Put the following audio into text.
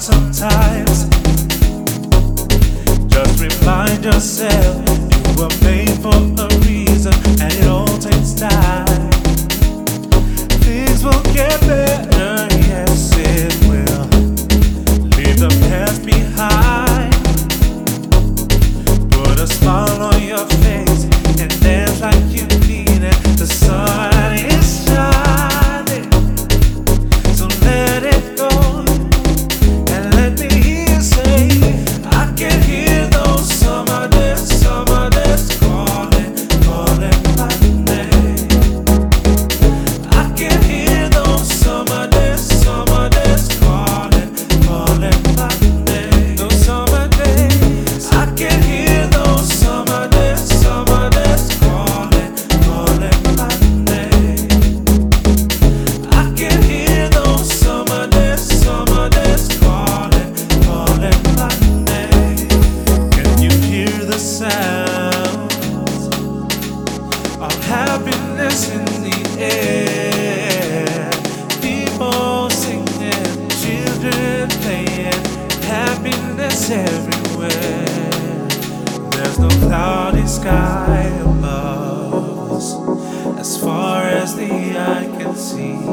sometimes. Just remind yourself you were made for a reason, and it all takes time. Things will get better, yes it will. Leave the past behind. Put a smile on your face and dance like you mean it. The sun is shining, so let it go. And let me hear you say, I can hear those summer days calling, calling my name. I can hear those summer days calling, calling my name. Those summer days, I can hear those summer days calling, calling my name. I can hear those summer days calling, calling my name. Can you hear the sounds of happiness in the air? People singing, children playing, happiness everywhere. There's no cloudy sky above us, as far as the eye can see.